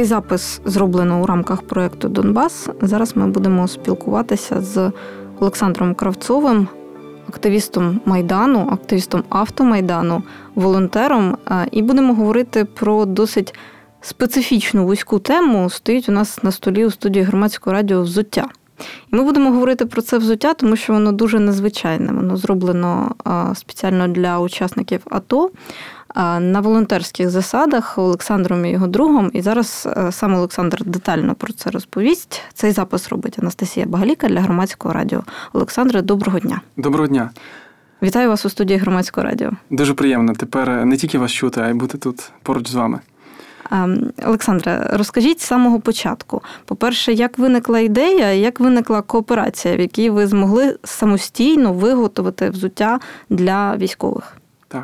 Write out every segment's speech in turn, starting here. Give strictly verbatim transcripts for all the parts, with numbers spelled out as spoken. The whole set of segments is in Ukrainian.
Цей запис зроблено у рамках проєкту «Донбас». Зараз ми будемо спілкуватися з Олександром Кравцовим, активістом Майдану, активістом Автомайдану, волонтером. І будемо говорити про досить специфічну вузьку тему. Стоїть у нас на столі у студії Громадського радіо взуття. І ми будемо говорити про це взуття, тому що воно дуже незвичайне. Воно зроблено спеціально для учасників АТО на волонтерських засадах Олександром і його другом. І зараз сам Олександр детально про це розповість. Цей запис робить Анастасія Багаліка для Громадського радіо. Олександре, доброго дня. Доброго дня. Вітаю вас у студії Громадського радіо. Дуже приємно. Тепер не тільки вас чути, а й бути тут поруч з вами. Олександре, розкажіть з самого початку. По-перше, як виникла ідея, як виникла кооперація, в якій ви змогли самостійно виготовити взуття для військових? Так.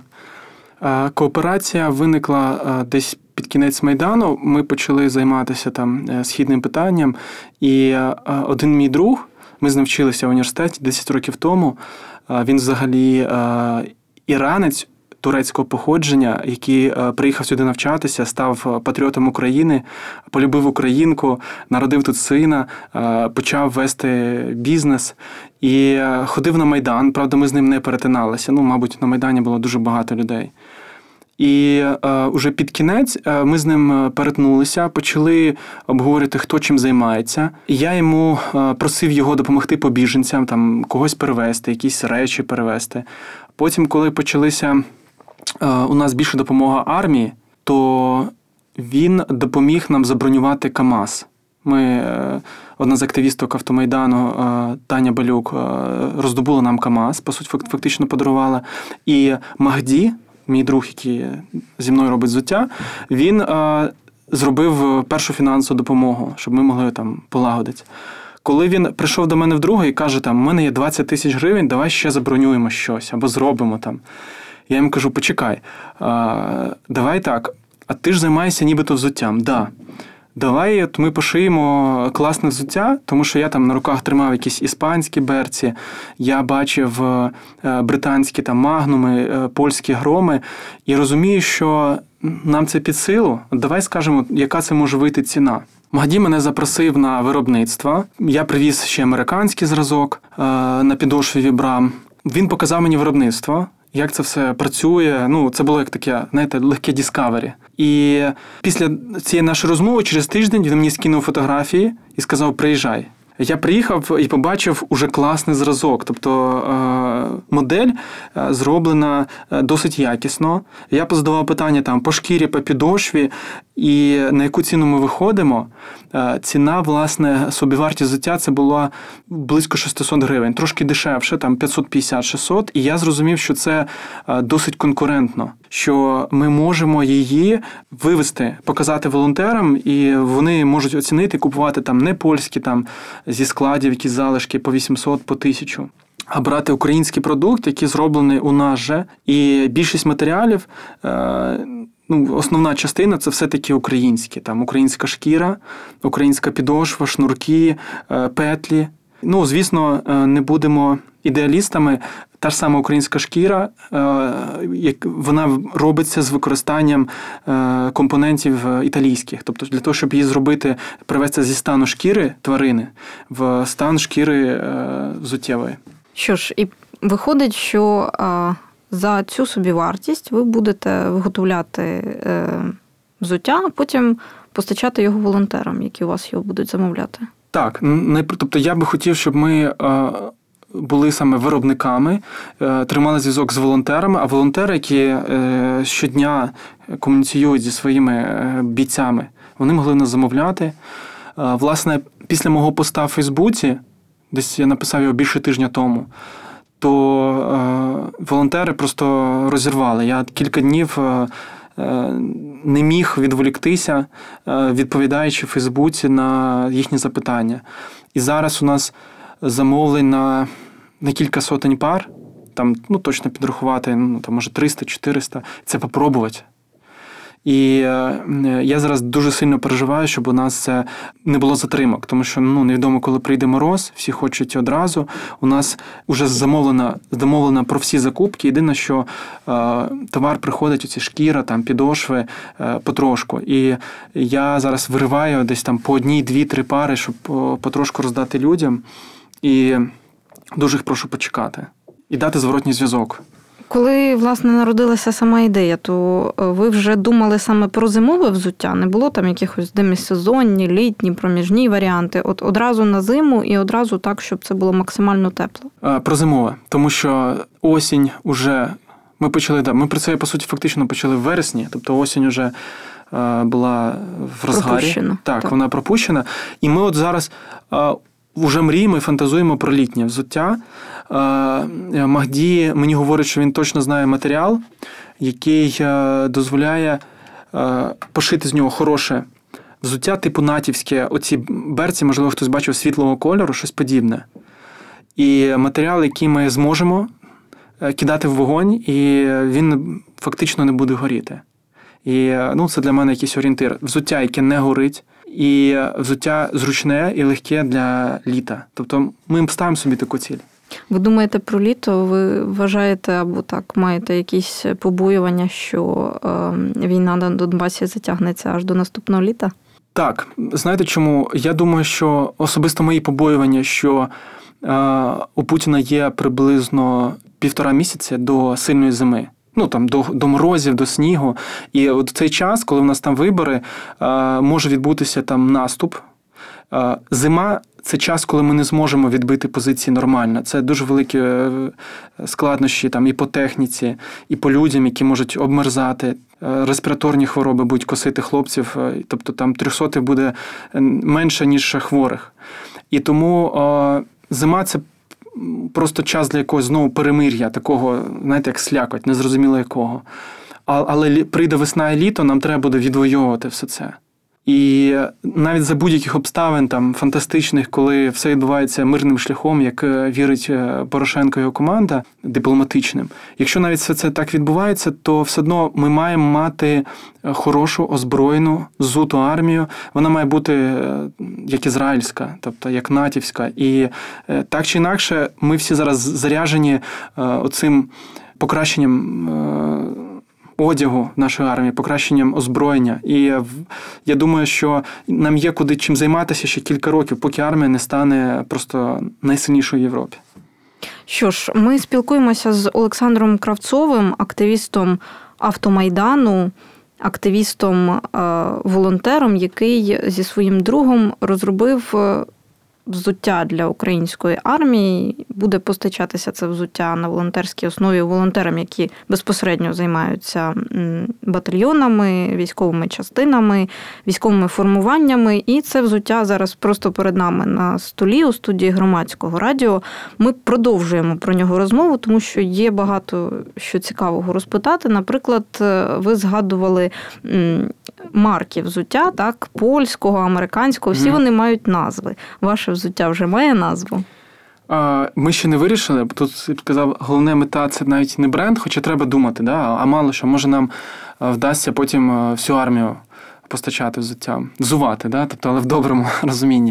Кооперація виникла десь під кінець Майдану. Ми почали займатися там східним питанням. І один мій друг, ми з ним вчилися в університеті десять років тому, він взагалі іранець, турецького походження, який приїхав сюди навчатися, став патріотом України, полюбив українку, народив тут сина, почав вести бізнес і ходив на Майдан. Правда, ми з ним не перетиналися. Ну, мабуть, на Майдані було дуже багато людей. І е, уже під кінець е, ми з ним перетнулися, почали обговорити, хто чим займається. Я йому е, просив його допомогти по біженцям, там, когось перевезти, якісь речі перевезти. Потім, коли почалися е, у нас більше допомога армії, то він допоміг нам забронювати КАМАЗ. Ми, е, одна з активісток Автомайдану, е, Таня Балюк, е, роздобула нам КАМАЗ, по суті, фактично подарувала. І Магді, мій друг, який зі мною робить взуття, він е, зробив першу фінансову допомогу, щоб ми могли там полагодити. Коли він прийшов до мене вдруге і каже, там, у мене є двадцять тисяч гривень, давай ще забронюємо щось, або зробимо там. Я йому кажу, почекай, е, давай так, а ти ж займаєшся нібито взуттям. Да. Давай от ми пошиємо класне взуття, тому що я там на руках тримав якісь іспанські берці, я бачив британські там магнуми, польські громи, і розумію, що нам це під силу. Давай скажемо, яка це може вийти ціна. Магді мене запросив на виробництво, я привіз ще американський зразок на підошві Vibram. Він показав мені виробництво, як це все працює. Ну, це було як таке, знаєте, легке discovery. І після цієї нашої розмови через тиждень він мені скинув фотографії і сказав, приїжджай. Я приїхав і побачив уже класний зразок. Тобто модель зроблена досить якісно. Я позадавав питання там по шкірі, по підошві і на яку ціну ми виходимо. Ціна, власне, собівартість взуття це була близько шістсот гривень. Трошки дешевше, там п'ятсот п'ятдесят - шістсот. І я зрозумів, що це досить конкурентно. Що ми можемо її вивести, показати волонтерам, і вони можуть оцінити, купувати там не польські, там зі складів якісь залишки по вісімсот, по тисячу, а брати український продукт, який зроблений у нас же. І більшість матеріалів, ну, основна частина – це все-таки українські. Там українська шкіра, українська підошва, шнурки, петлі. Ну, звісно, не будемо ідеалістами. Та ж сама українська шкіра, вона робиться з використанням компонентів італійських. Тобто для того, щоб її зробити, привести зі стану шкіри тварини в стан шкіри взуттєвої. Що ж, і виходить, що за цю собівартість ви будете виготовляти взуття, а потім постачати його волонтерам, які у вас його будуть замовляти. Так, тобто я би хотів, щоб ми були саме виробниками, тримали зв'язок з волонтерами, а волонтери, які щодня комуніціюють зі своїми бійцями, вони могли нас замовляти. Власне, після мого поста в Фейсбуці, десь я написав його більше тижня тому, то волонтери просто розірвали. Я кілька днів не міг відволіктися, відповідаючи в Фейсбуці на їхні запитання. І зараз у нас замовлень на, на кілька сотень пар, там, ну, точно підрахувати, ну, там, може, триста-чотириста, це попробувати. І я зараз дуже сильно переживаю, щоб у нас це не було затримок, тому що ну, невідомо, коли прийде мороз, всі хочуть одразу. У нас вже замовлено, замовлено про всі закупки. Єдине, що е, товар приходить, оці шкіра, там, підошви, е, потрошку. І я зараз вириваю десь там по одній, дві, три пари, щоб потрошку роздати людям. І дуже їх прошу почекати. І дати зворотній зв'язок. Коли, власне, народилася сама ідея, то ви вже думали саме про зимове взуття? Не було там якихось демісезонні, літні, проміжні варіанти? От одразу на зиму і одразу так, щоб це було максимально тепло? Про зимове. Тому що осінь уже... Ми почали, да, ми про це, по суті, фактично почали в вересні. Тобто осінь уже була в розгарі. Пропущена. Так, так, вона пропущена. І ми от зараз... Вже мріємо і фантазуємо про літнє взуття. Магді мені говорить, що він точно знає матеріал, який дозволяє пошити з нього хороше взуття, типу натівське. Оці берці, можливо, хтось бачив світлого кольору, щось подібне. І матеріал, який ми зможемо кидати в вогонь, і він фактично не буде горіти. І ну, це для мене якийсь орієнтир. Взуття, яке не горить, і взуття зручне і легке для літа. Тобто ми ставимо собі таку ціль. Ви думаєте про літо, ви вважаєте або так, маєте якісь побоювання, що е, війна на Донбасі затягнеться аж до наступного літа? Так. Знаєте чому? Я думаю, що особисто мої побоювання, що е, у Путіна є приблизно півтора місяця до сильної зими. Ну, там, до, до морозів, до снігу. І от в цей час, коли в нас там вибори, е, може відбутися там наступ. Е, зима – це час, коли ми не зможемо відбити позиції нормально. Це дуже великі складнощі там, і по техніці, і по людям, які можуть обмерзати. Е, респіраторні хвороби будуть косити хлопців. Е, тобто там трьохсотих буде менше, ніж хворих. І тому е, зима – це просто час для якогось знову перемир'я, такого, знаєте, як слякоть, незрозуміло якого. Але прийде весна і літо, нам треба буде відвоювати все це. І навіть за будь-яких обставин там, фантастичних, коли все відбувається мирним шляхом, як вірить Порошенко і його команда, дипломатичним. Якщо навіть все це так відбувається, то все одно ми маємо мати хорошу, озброєну, зуту армію. Вона має бути як ізраїльська, тобто як натівська. І так чи інакше, ми всі зараз заряжені оцим покращенням одягу нашої армії, покращенням озброєння. І я думаю, що нам є куди чим займатися ще кілька років, поки армія не стане просто найсильнішою в Європі. Що ж, ми спілкуємося з Олександром Кравцовим, активістом Автомайдану, активістом-волонтером, який зі своїм другом розробив взуття для української армії. Буде постачатися це взуття на волонтерській основі волонтерам, які безпосередньо займаються батальйонами, військовими частинами, військовими формуваннями. І це взуття зараз просто перед нами на столі у студії Громадського радіо. Ми продовжуємо про нього розмову, тому що є багато що цікавого розпитати. Наприклад, ви згадували марки взуття, так, польського, американського, всі mm. вони мають назви. Ваше взуття вже має назву? Ми ще не вирішили, бо тут, я б сказав, головна мета – це навіть не бренд, хоча треба думати, да? А мало що, може нам вдасться потім всю армію постачати взуття, взувати, да? Тобто, але в доброму розумінні.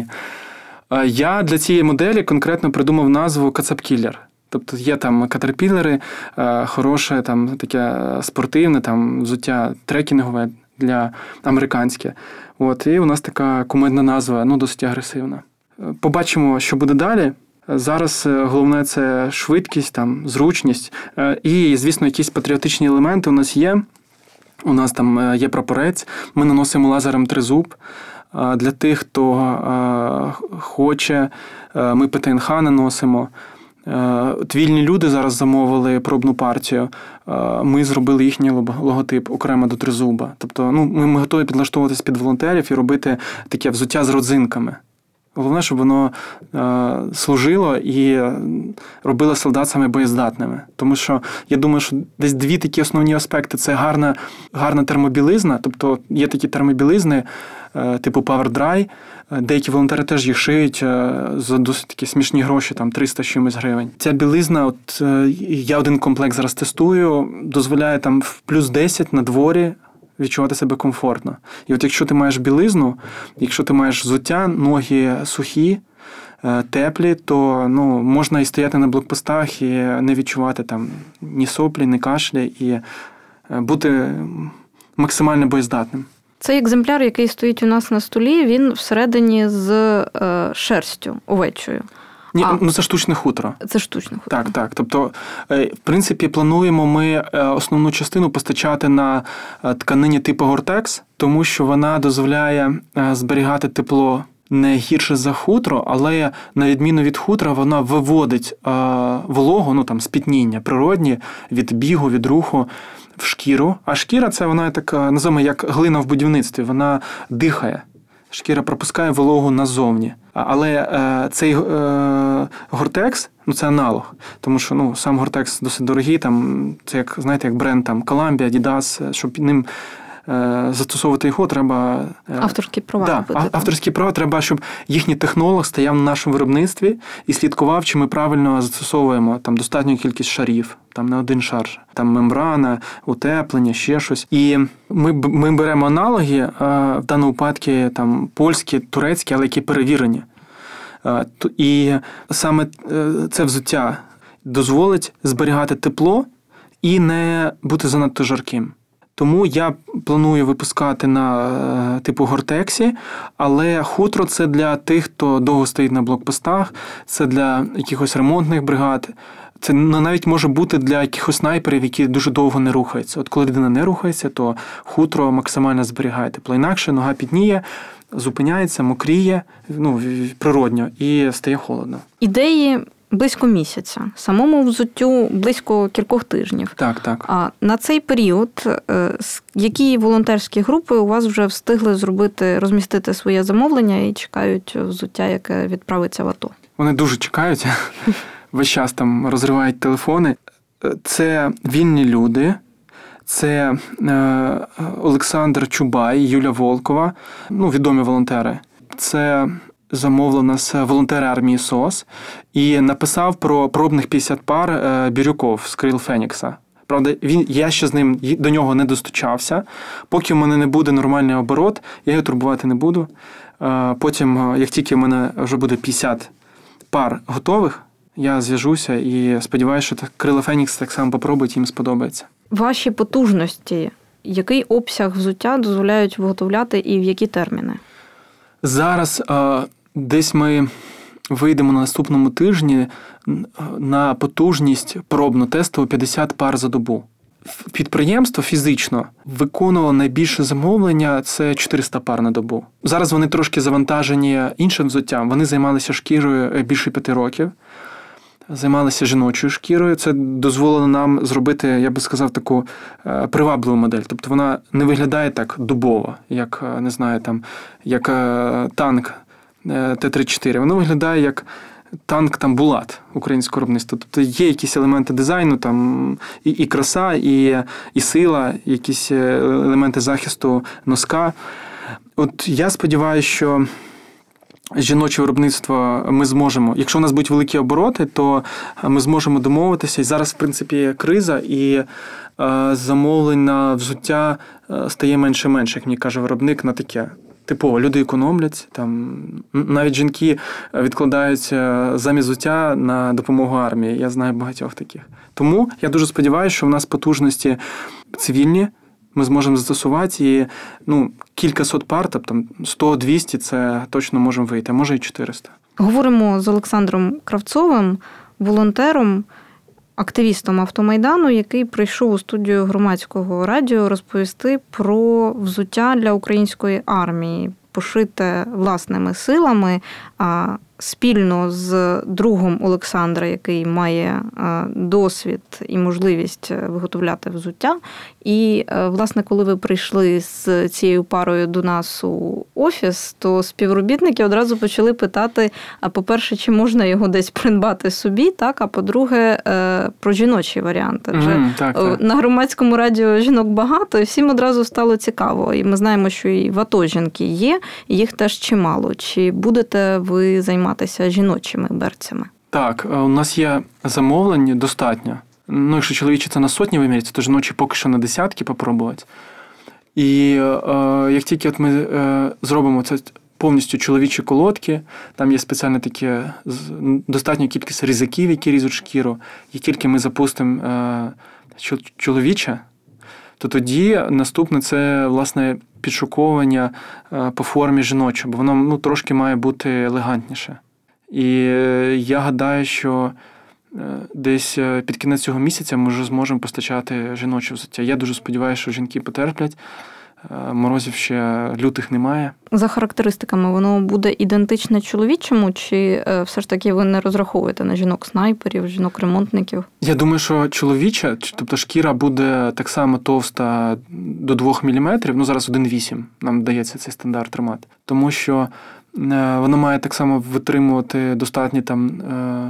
Я для цієї моделі конкретно придумав назву «Кацапкіллер». Тобто є там катерпілери, хороше, там таке спортивне, там взуття трекінгове для американське. От, і у нас така кумедна назва, ну, досить агресивна. Побачимо, що буде далі. Зараз головне – це швидкість, там, зручність і, звісно, якісь патріотичні елементи у нас є. У нас там є прапорець, ми наносимо лазером тризуб. Для тих, хто хоче, ми пе те ен ха наносимо. От вільні люди зараз замовили пробну партію, ми зробили їхній логотип окремо до тризуба. Тобто ну, ми готові підлаштовуватись під волонтерів і робити таке взуття з родзинками. Головне, щоб воно е, служило і робило солдат саме боєздатними. Тому що я думаю, що десь дві такі основні аспекти – це гарна, гарна термобілизна, тобто є такі термобілизни, е, типу Power Dry, деякі волонтери теж їх шиють е, за досить такі смішні гроші, там триста чимось гривень. Ця білизна, от е, я один комплект зараз тестую, дозволяє там в плюс десять на дворі відчувати себе комфортно. І от якщо ти маєш білизну, якщо ти маєш взуття, ноги сухі, теплі, то ну, можна і стояти на блокпостах і не відчувати там ні соплі, ні кашля, і бути максимально боєздатним. Цей екземпляр, який стоїть у нас на столі, він всередині з е, шерстю овечою. Ні, а, ну це штучне хутро. Це штучне хутро. Так, так. Тобто, в принципі, плануємо ми основну частину постачати на тканині типу Гортекс, тому що вона дозволяє зберігати тепло не гірше за хутро, але на відміну від хутра вона виводить вологу, ну там спітніння природні від бігу, від руху в шкіру. А шкіра – це вона так, називаємо, як глина в будівництві, вона дихає. Шкіра пропускає вологу назовні. Але е, цей е, Гортекс, ну це аналог, тому що ну, сам Гортекс досить дорогий, там, це як, знаєте, як бренд там Columbia, Adidas, щоб ним е, застосовувати його, треба... Е, авторські права. Да, робити, авторські права, треба, щоб їхній технолог стояв на нашому виробництві і слідкував, чи ми правильно застосовуємо там достатню кількість шарів, там не один шар, там мембрана, утеплення, ще щось. І ми, ми беремо аналоги, в даному випадку там польські, турецькі, але які перевірені. І саме це взуття дозволить зберігати тепло і не бути занадто жарким. Тому я планую випускати на типу Гортексі, але хутро – це для тих, хто довго стоїть на блокпостах, це для якихось ремонтних бригад. Це навіть може бути для якихось снайперів, які дуже довго не рухаються. От коли людина не рухається, то хутро максимально зберігає тепло. Інакше нога пітніє, зупиняється, мокріє, ну, природньо, і стає холодно. Ідеї близько місяця. Самому взуттю близько кількох тижнів. Так, так. А на цей період які волонтерські групи у вас вже встигли зробити, розмістити своє замовлення і чекають взуття, яке відправиться в АТО? Вони дуже чекають. Весь час там розривають телефони. Це вільні люди. Це е, Олександр Чубай, Юля Волкова, ну, відомі волонтери. Це замовив нас волонтери армії СОС і написав про пробних п'ятдесят пар е, бірюков з крил Фенікса. Правда, він, я ще з ним до нього не достучався. Поки в мене не буде нормальний оборот, я його турбувати не буду. Е, потім, як тільки в мене вже буде п'ятдесят пар готових, я зв'яжуся і сподіваюся, що крила Фенікс так само попробують, їм сподобається. Ваші потужності, який обсяг взуття дозволяють виготовляти і в які терміни? Зараз е, десь ми вийдемо на наступному тижні на потужність пробну тестову п'ятдесят пар за добу. Підприємство фізично виконувало найбільше замовлення – це чотириста пар на добу. Зараз вони трошки завантажені іншим взуттям. Вони займалися шкірою більше п'яти років. Займалися жіночою шкірою. Це дозволило нам зробити, я би сказав, таку е, привабливу модель. Тобто вона не виглядає так дубово, як, не знаю, там, як е, танк е, Т тридцять чотири. Воно виглядає як танк там Булат українського виробництва. Тобто є якісь елементи дизайну, там і, і краса, і, і сила, якісь елементи захисту носка. От я сподіваюся, що жіноче виробництво ми зможемо, якщо у нас будуть великі обороти, то ми зможемо домовитися. І зараз, в принципі, криза, і е, замовлень на взуття стає менше-менше, як мені каже виробник, на таке. Типово, люди економлять, там, навіть жінки відкладаються замість взуття на допомогу армії. Я знаю багатьох таких. Тому я дуже сподіваюся, що в нас потужності цивільні, ми зможемо застосувати, і ну, кількасот пар, тобто сто-двісті, це точно можемо вийти, а може і чотириста. Говоримо з Олександром Кравцовим, волонтером, активістом Автомайдану, який прийшов у студію Громадського радіо розповісти про взуття для української армії, пошите власними силами, а спільно з другом Олександра, який має досвід і можливість виготовляти взуття. І, власне, коли ви прийшли з цією парою до нас у офіс, то співробітники одразу почали питати, а по-перше, чи можна його десь придбати собі, так, а по-друге, про жіночі варіанти. Вже mm, так, так. На Громадському радіо жінок багато, і всім одразу стало цікаво. І ми знаємо, що і в АТО жінки є, і їх теж чимало. Чи будете ви займатися жіночими берцями? Так, у нас є замовлень достатньо. Ну, якщо чоловічі це на сотні виміряться, то жіночі поки що на десятки попробувати. І е, як тільки от ми е, зробимо це повністю чоловічі колодки, там є спеціальна такі достатня кількість різаків, які різуть шкіру. Як тільки ми запустимо е, чоловіче, то тоді наступне це, власне, підшуковування е, по формі жіночого, бо воно ну, трошки має бути елегантніше. І е, я гадаю, що е, десь під кінець цього місяця ми вже зможемо постачати жіноче взуття. Я дуже сподіваюся, що жінки потерплять. Морозів ще лютих немає. За характеристиками воно буде ідентичне чоловічому, чи все ж таки ви не розраховуєте на жінок-снайперів, жінок-ремонтників? Я думаю, що чоловіча, тобто шкіра буде так само товста до двох міліметрів, ну зараз один цілих вісім нам дається цей стандарт тримати, тому що воно має так само витримувати достатні там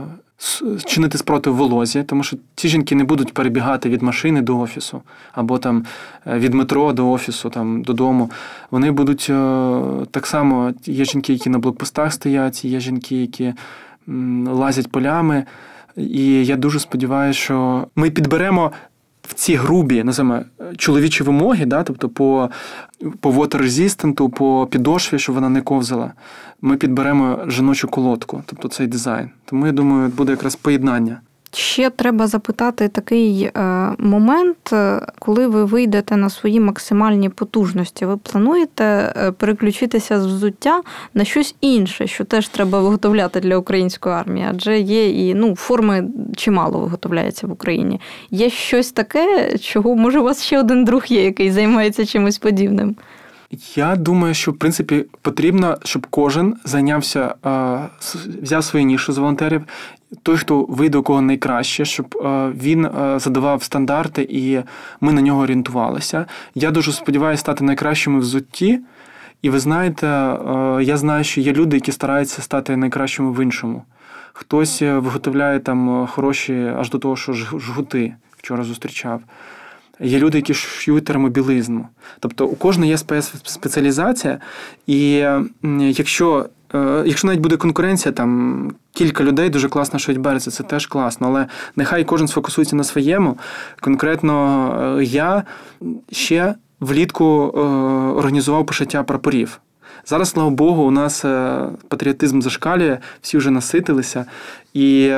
чинити спротив волозі, тому що ці жінки не будуть перебігати від машини до офісу, або там від метро до офісу, там додому. Вони будуть так само, є жінки, які на блокпостах стоять, є жінки, які лазять полями. І я дуже сподіваюся, що ми підберемо в ці грубі, називаємо, чоловічі вимоги, да, тобто по, по water-resistant, по підошві, щоб вона не ковзала, ми підберемо жіночу колодку, тобто цей дизайн. Тому, я думаю, буде якраз поєднання. Ще треба запитати такий е, момент, коли ви вийдете на свої максимальні потужності. Ви плануєте переключитися з взуття на щось інше, що теж треба виготовляти для української армії? Адже є і ну, форми чимало виготовляється в Україні. Є щось таке, чого, може, у вас ще один друг є, який займається чимось подібним? Я думаю, що, в принципі, потрібно, щоб кожен зайнявся, взяв свою нішу з волонтерів, той, хто вийде у кого найкраще, щоб він задавав стандарти і ми на нього орієнтувалися. Я дуже сподіваюся стати найкращими в взутті. І ви знаєте, я знаю, що є люди, які стараються стати найкращими в іншому. Хтось виготовляє там хороші, аж до того, що жгути, вчора зустрічав. Є люди, які шиють термобілизну. Тобто у кожного є спеціалізація, і якщо, якщо навіть буде конкуренція, там кілька людей дуже класно шиють берці, це теж класно, але нехай кожен сфокусується на своєму. Конкретно я ще влітку організував пошиття прапорів. Зараз, слава Богу, у нас патріотизм зашкалює, всі вже наситилися, і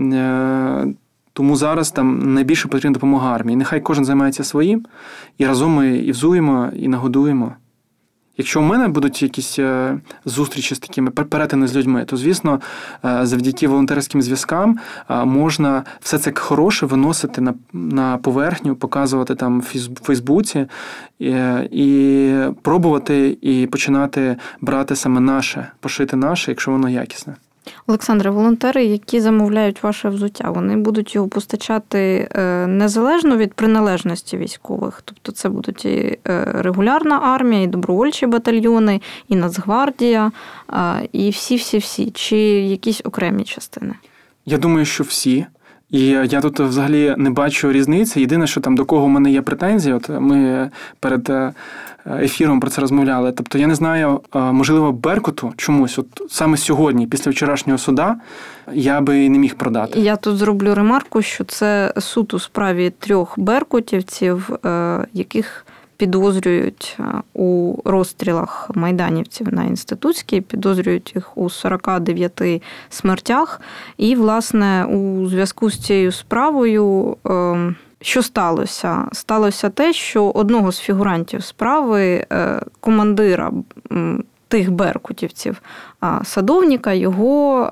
тому зараз там найбільше потрібна допомога армії. Нехай кожен займається своїм, і разом ми і взуємо, і нагодуємо. Якщо у мене будуть якісь зустрічі з такими перетини з людьми, то, звісно, завдяки волонтерським зв'язкам можна все це хороше виносити на, на поверхню, показувати там в Фейсбуці і, і пробувати і починати брати саме наше, пошити наше, якщо воно якісне. Олександре, волонтери, які замовляють ваше взуття, вони будуть його постачати незалежно від приналежності військових? Тобто це будуть і регулярна армія, і добровольчі батальйони, і Нацгвардія, і всі-всі-всі, чи якісь окремі частини? Я думаю, що всі. І я тут взагалі не бачу різниці. Єдине, що там до кого в мене є претензії, от ми перед ефіром про це розмовляли. Тобто я не знаю, можливо, Беркуту чомусь, от саме сьогодні, після вчорашнього суда, я би не міг продати. Я тут зроблю ремарку, що це суд у справі трьох беркутівців, яких підозрюють у розстрілах майданівців на Інститутській, підозрюють їх у сорок дев'ять смертях. І, власне, у зв'язку з цією справою, що сталося? Сталося те, що одного з фігурантів справи, командира тих беркутівців, Садовніка, його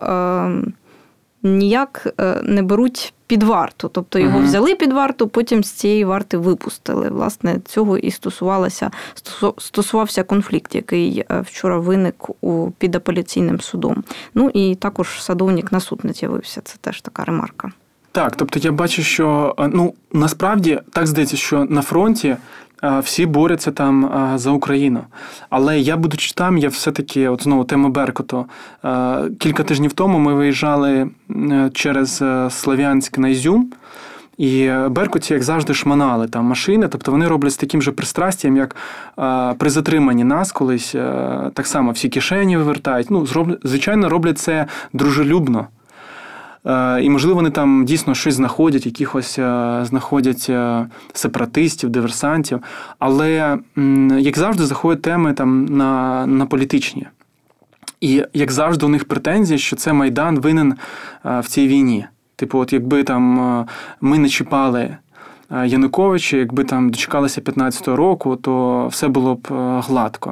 ніяк не беруть під варту. Тобто його взяли під варту, потім з цієї варти випустили. Власне, цього і стосувалося, стосувався конфлікт, який вчора виник у, під апеляційним судом. Ну і також Садовник на суд не з'явився. Це теж така ремарка. Так, тобто я бачу, що ну насправді так здається, що на фронті всі борються там за Україну. Але я, будучи там, я все-таки, от знову тема Беркуту. Кілька тижнів тому ми виїжджали через Слов'янськ на Ізюм, і беркутці, як завжди, шманали там машини, тобто вони роблять з таким же пристрастям, як при затриманні нас колись, так само всі кишені вивертають. Ну, звичайно, роблять це дружелюбно. І, можливо, вони там дійсно щось знаходять, якихось знаходять сепаратистів, диверсантів. Але, як завжди, заходять теми там на, на політичні. І, як завжди, у них претензії, що це Майдан винен в цій війні. Типу, от якби там ми не чіпали Януковича, якби там дочекалися п'ятнадцятого року, то все було б гладко.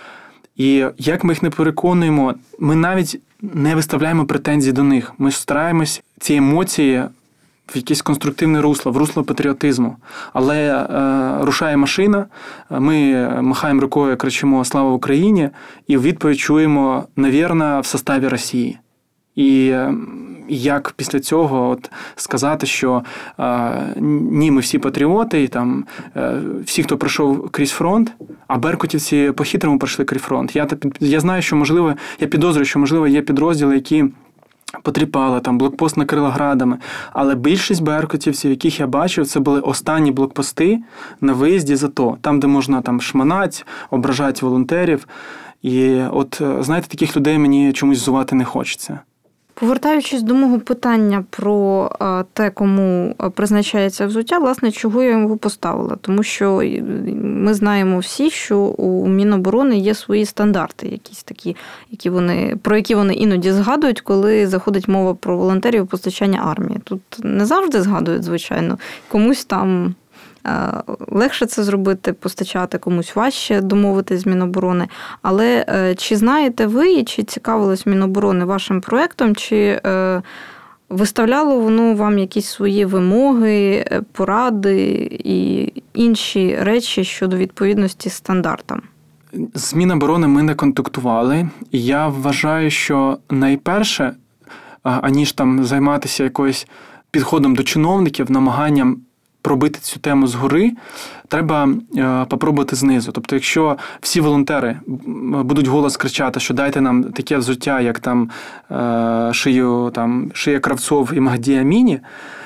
І як ми їх не переконуємо, ми навіть не виставляємо претензії до них. Ми стараємось ці емоції в якесь конструктивне русло, в русло патріотизму. Але е, рушає машина, ми махаємо рукою, кричимо «Слава Україні!» і в відповідь чуємо «Навірно, в составі Росії». І як після цього от сказати, що е, ні, ми всі патріоти, і там е, всі, хто пройшов крізь фронт, а беркутівці по-хитрому пройшли крізь фронт. Я, я знаю, що, можливо, я підозрюю, що, можливо, є підрозділи, які потріпали, там, блокпост накрила градами. Але більшість беркутівців, яких я бачив, це були останні блокпости на виїзді з АТО. Там, де можна там шманати, ображати волонтерів. І от, знаєте, таких людей мені чомусь зувати не хочеться. Повертаючись до мого питання про те, кому призначається взуття, власне, чого я його поставила? Тому що ми знаємо всі, що у Міноборони є свої стандарти, якісь такі, які вони, про які вони іноді згадують, коли заходить мова про волонтерів постачання армії. Тут не завжди згадують, звичайно, комусь там легше це зробити, постачати, комусь важче домовитись з Міноборони. Але чи знаєте ви, чи цікавилось Міноборони вашим проєктом, чи виставляло воно вам якісь свої вимоги, поради і інші речі щодо відповідності стандартам? З Міноборони ми не контактували. І я вважаю, що найперше, аніж там займатися якоюсь підходом до чиновників, намаганням пробити цю тему згори, треба е, попробувати знизу. Тобто, якщо всі волонтери будуть голос кричати, що дайте нам таке взуття, як там е, шию, там, шия Кравцов і Магді Аміні,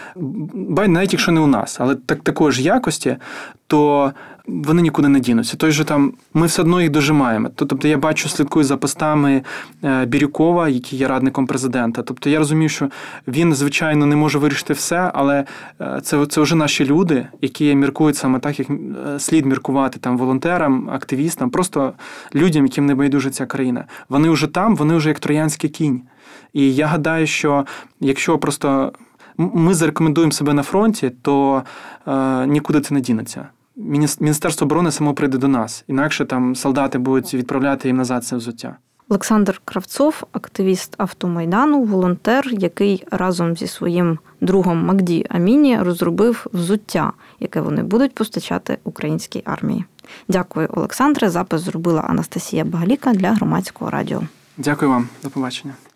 навіть якщо не у нас, але так, такої ж якості, то вони нікуди не дінуться. Той же там, ми все одно їх дожимаємо. Тобто я бачу, слідкую за постами Бірюкова, який є радником президента. Тобто я розумію, що він, звичайно, не може вирішити все, але це, це вже наші люди, які міркують саме так, як слід міркувати там волонтерам, активістам, просто людям, яким не байдуже ця країна. Вони вже там, вони вже як троянський кінь. І я гадаю, що якщо просто ми зарекомендуємо себе на фронті, то е, нікуди це не дінеться. Міністерство оборони само прийде до нас. Інакше там солдати будуть відправляти їм назад це взуття. Олександр Кравцов, активіст Автомайдану, волонтер, який разом зі своїм другом Магді Аміні розробив взуття, яке вони будуть постачати українській армії. Дякую, Олександре. Запис зробила Анастасія Багаліка для Громадського радіо. Дякую вам. До побачення.